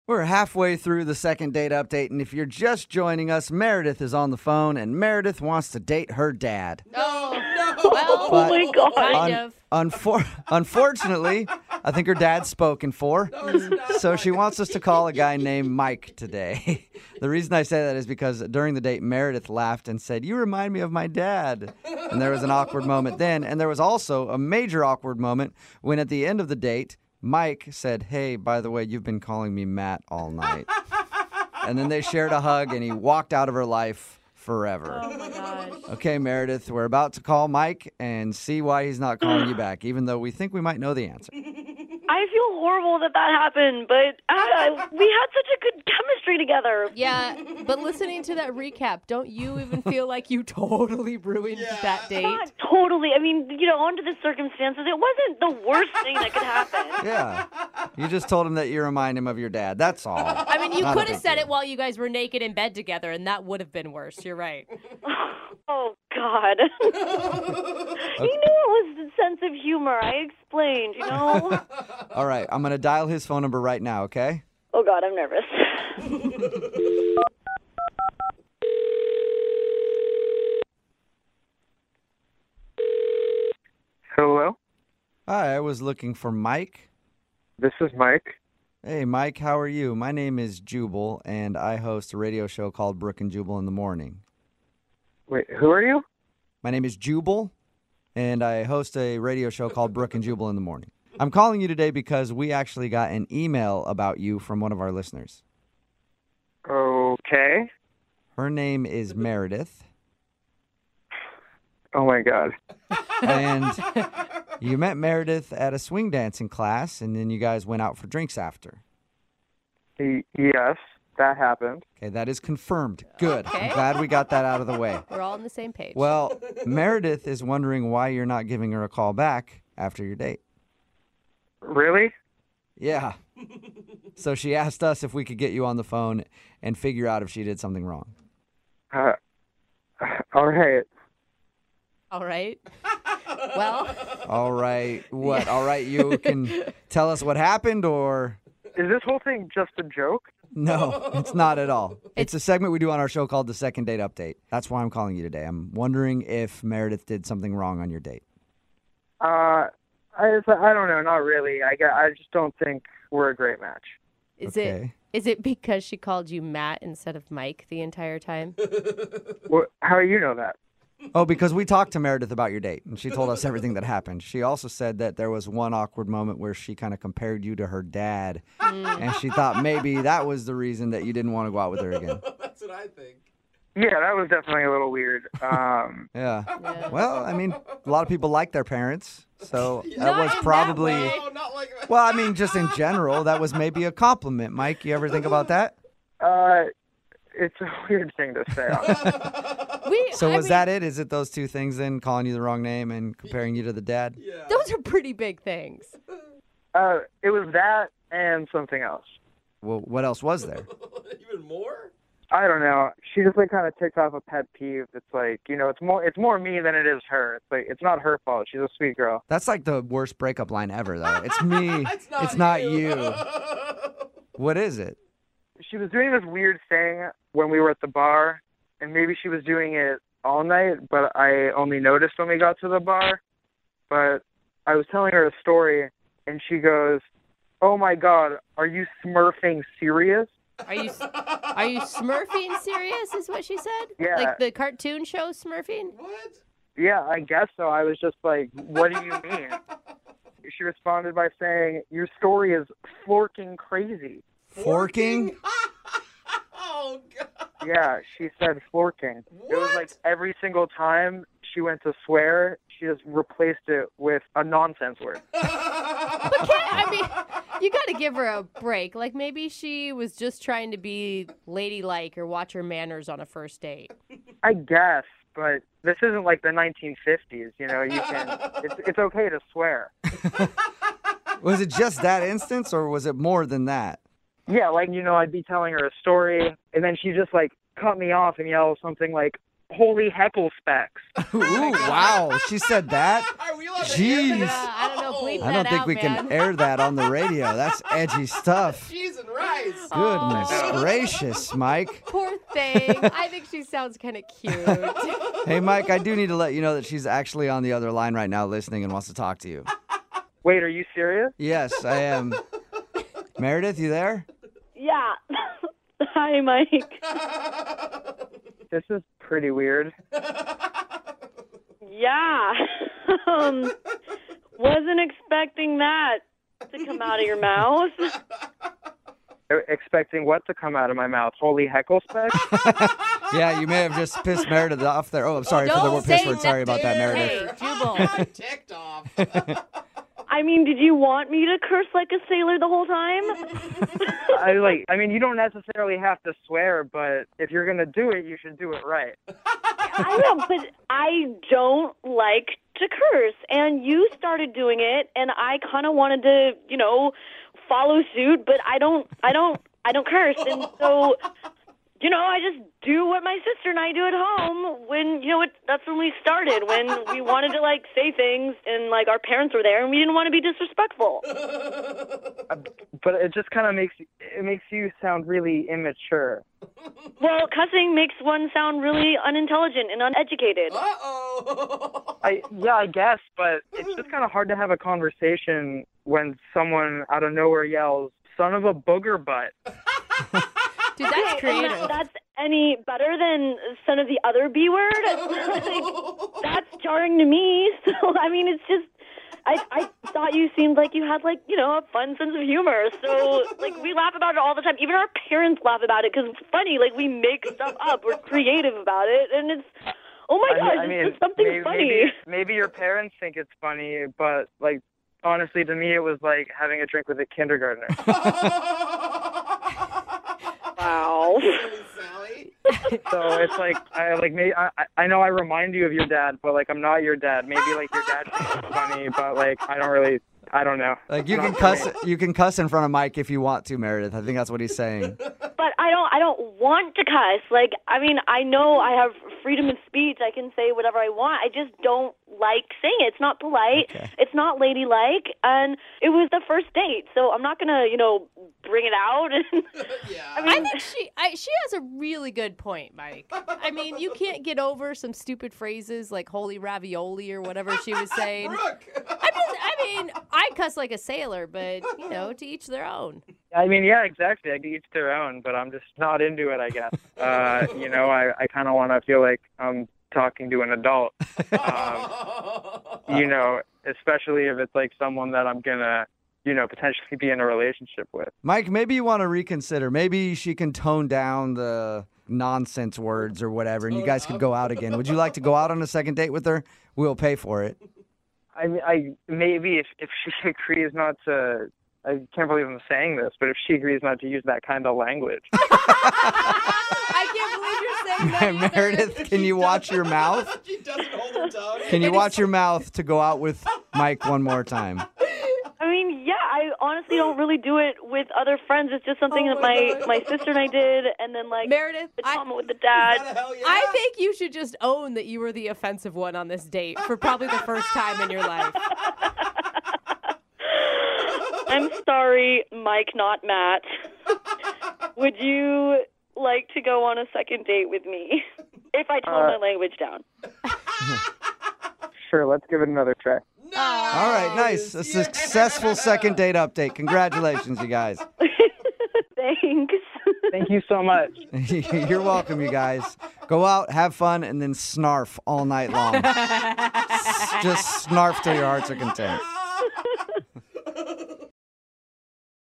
We're halfway through the second date update, and if you're just joining us, Meredith is on the phone, and Meredith wants to date her dad. No. Well, But- oh my God. Kind of. Unfortunately, I think her dad's spoken for, so she wants us to call a guy named Mike today. The reason I say that is because during the date, Meredith laughed and said, "You remind me of my dad." And there was an awkward moment then, and there was also a major awkward moment when at the end of the date, Mike said, "Hey, by the way, you've been calling me Matt all night." And then they shared a hug, and he walked out of her life forever. Oh my gosh. Okay, Meredith, we're about to call Mike and see why he's not calling you back, even though we think we might know the answer. I feel horrible that happened, but we had such a good chemistry together. Yeah, but listening to that recap, don't you even feel like you totally ruined that date? Not totally. I mean, under the circumstances, it wasn't the worst thing that could happen. Yeah. You just told him that you remind him of your dad. That's all. I mean, you Not a could have big said deal. it while you guys were naked in bed together, and that would have been worse. You're right. Oh, God. He knew it was a sense of humor. I explained, All right, I'm going to dial his phone number right now, okay? Oh, God, I'm nervous. Hello, Hi, I was looking for Mike. this is Mike. Hey, Mike, how are you? My name is Jubal, and I host a radio show called Brook and Jubal in the Morning. Wait, who are you? My name is Jubal, and I host a radio show called Brook and Jubal in the Morning. I'm calling you today because we actually got an email about you from one of our listeners. Okay. Her name is Meredith, Oh my God. and you met Meredith at a swing dancing class, and then you guys went out for drinks after. Yes, that happened. Okay, that is confirmed. Good. Okay. I'm glad we got that out of the way. We're all on the same page. Well, Meredith is wondering why you're not giving her a call back after your date. Really? Yeah. So she asked us if we could get you on the phone and figure out if she did something wrong. All right. All right. Well, All right. What? All right, you can tell us what happened, or Is this whole thing just a joke? no, it's not at all. It's a segment we do on our show called the Second Date Update. That's why I'm calling you today. I'm wondering if Meredith did something wrong on your date. I don't know, not really. I just don't think we're a great match. Okay. Is it because she called you Matt instead of Mike the entire time? How do you know that? Oh, because we talked to Meredith about your date, and she told us everything that happened. She also said that there was one awkward moment where she kind of compared you to her dad, and she thought maybe that was the reason that you didn't want to go out with her again. That's what I think. Yeah, that was definitely a little weird. Yeah. Yeah. Well, I mean, a lot of people like their parents, so that Not was in that probably. way. Oh, not like that. Well, I mean, just in general, that was maybe a compliment. Mike, you ever think about that? It's a weird thing to say. So was that it? Is it those two things then, calling you the wrong name and comparing you to the dad? Yeah. Those are pretty big things. It was that and something else. Well, what else was there? Even more? I don't know. She just kind of ticked off a pet peeve. It's like, it's more me than it is her. It's like, it's not her fault. She's a sweet girl. That's like the worst breakup line ever, though. It's me. It's not you. What is it? She was doing this weird thing when we were at the bar, and maybe she was doing it all night, but I only noticed when we got to the bar. But I was telling her a story, and she goes, "Oh my God, are you smurfing serious?" Are you Smurfing serious is what she said? Yeah. Like the cartoon show Smurfing? What? Yeah, I guess so. I was just like, "What do you mean?" She responded by saying, "Your story is forking crazy." Forking? Oh, God. Yeah, she said forking. It was like every single time she went to swear, she just replaced it with a nonsense word. You got to give her a break. Like maybe she was just trying to be ladylike or watch her manners on a first date. I guess, but this isn't like the 1950s. It's okay to swear. Was it just that instance, or was it more than that? Yeah, I'd be telling her a story, and then she just cut me off and yell something like, holy heckle specs. Ooh, wow. She said that? Are we allowed to Jeez. hear this? I don't know. Bleep I that don't think out, we man. can air that on the radio. That's edgy stuff. Cheese and rice. Goodness Oh. gracious, Mike. Poor thing. I think she sounds kind of cute. Hey, Mike, I do need to let you know that she's actually on the other line right now listening and wants to talk to you. Wait, are you serious? Yes, I am. Meredith, you there? Yeah. Hi, Mike. This is pretty weird. Yeah. Wasn't expecting that to come out of your mouth. Expecting what to come out of my mouth? Holy heckle specs? Yeah, you may have just pissed Meredith off there. Oh, I'm sorry for the Don't word say piss word. Sorry about that, Meredith. Hey, Jubal. I'm ticked off. I mean, did you want me to curse like a sailor the whole time? I mean, you don't necessarily have to swear, but if you're gonna do it, you should do it right. I know, but I don't like to curse, and you started doing it, and I kind of wanted to, follow suit, but I don't curse, and so, I just do what my sister and I do at home when, that's when we started, when we wanted to, say things, and, our parents were there, and we didn't want to be disrespectful. But it just kind of makes you sound really immature. Well, cussing makes one sound really unintelligent and uneducated. Uh-oh. I guess, but it's just kind of hard to have a conversation when someone out of nowhere yells, "Son of a booger butt." Dude, that's And creative. that's any better than some of the other B word? That's jarring to me. So, I mean, it's just, I thought you seemed like you had, a fun sense of humor. So, we laugh about it all the time. Even our parents laugh about it because it's funny. We make stuff up. We're creative about it. And it's, oh my gosh, it's just something funny. Maybe your parents think it's funny, but, honestly, to me, it was like having a drink with a kindergartner. Wow. Silly Sally. So it's I know I remind you of your dad, but I'm not your dad. Maybe your dad thinks it's funny, but I don't know. You can cuss. You can cuss in front of Mike if you want to, Meredith. I think that's what he's saying. But I don't want to cuss. I know I have freedom of speech. I can say whatever I want. I just don't like saying it. It's not polite. Okay. It's not ladylike. And it was the first date, so I'm not gonna, bring it out. Yeah. I think she has a really good point, Mike. I mean, you can't get over some stupid phrases like "holy ravioli" or whatever she was saying. Brooke. I cuss like a sailor, but to each their own. I mean, yeah, exactly. I each their own, but I'm just not into it, I guess. I kind of want to feel like I'm talking to an adult. Especially if it's someone that I'm gonna, potentially be in a relationship with. Mike, maybe you want to reconsider. Maybe she can tone down the nonsense words or whatever, and you guys could go out again. Would you like to go out on a second date with her? We'll pay for it. Maybe if she agrees not to. I can't believe I'm saying this, but if she agrees not to use that kind of language. I can't believe you're saying that either. Meredith, can you watch your mouth? She doesn't hold her tongue. Can you watch your mouth to go out with Mike one more time? I mean, yeah, I honestly don't really do it with other friends. It's just something that my God. my sister and I did, and then Meredith, the I trauma with the Is that dad. a hell yeah? I think you should just own that you were the offensive one on this date for probably the first time in your life. I'm sorry, Mike, not Matt. Would you like to go on a second date with me if I tone my language down? Sure, let's give it another try. Nice. All right, nice. A Yeah. successful second date update. Congratulations, you guys. Thanks. Thank you so much. You're welcome, you guys. Go out, have fun, and then snarf all night long. Just snarf till your hearts are content.